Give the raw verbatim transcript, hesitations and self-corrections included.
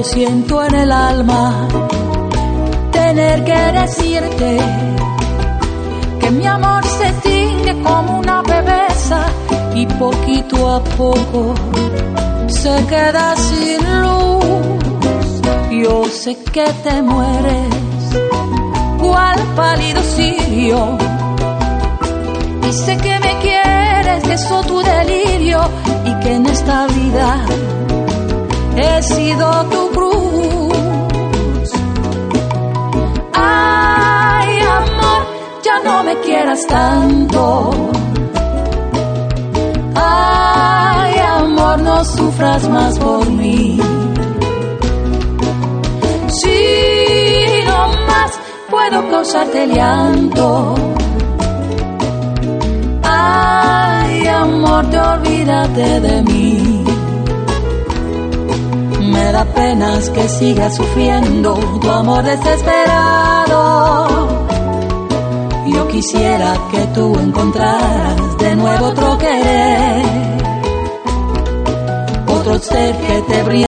siento en el alma tener que decirte que mi amor se tiñe como una bebesa y poquito a poco se queda sin luz. Yo sé que te mueres cual pálido cirio y sé que me quieres, que eso tu delirio y que en esta vida he sido tu cruz. Ay, amor, ya no me quieras tanto. Ay, amor, no sufras más por mí. Si no más puedo causarte llanto. Ay, amor, te olvídate de mí. Me da penas que sigas sufriendo tu amor desesperado. Yo quisiera que tú encontraras de nuevo otro querer, otro ser que te brille.